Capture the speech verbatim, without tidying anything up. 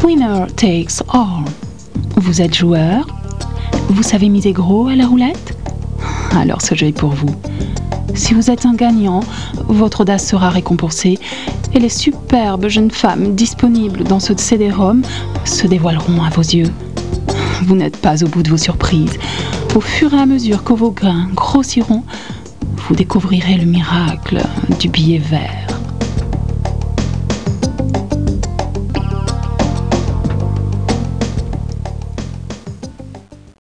Winner takes all. Vous êtes joueur? Vous savez miser gros à la roulette? Alors ce jeu est pour vous. Si vous êtes un gagnant, votre audace sera récompensée et les superbes jeunes femmes disponibles dans ce C D-ROM se dévoileront à vos yeux. Vous n'êtes pas au bout de vos surprises. Au fur et à mesure que vos grains grossiront, vous découvrirez le miracle du billet vert.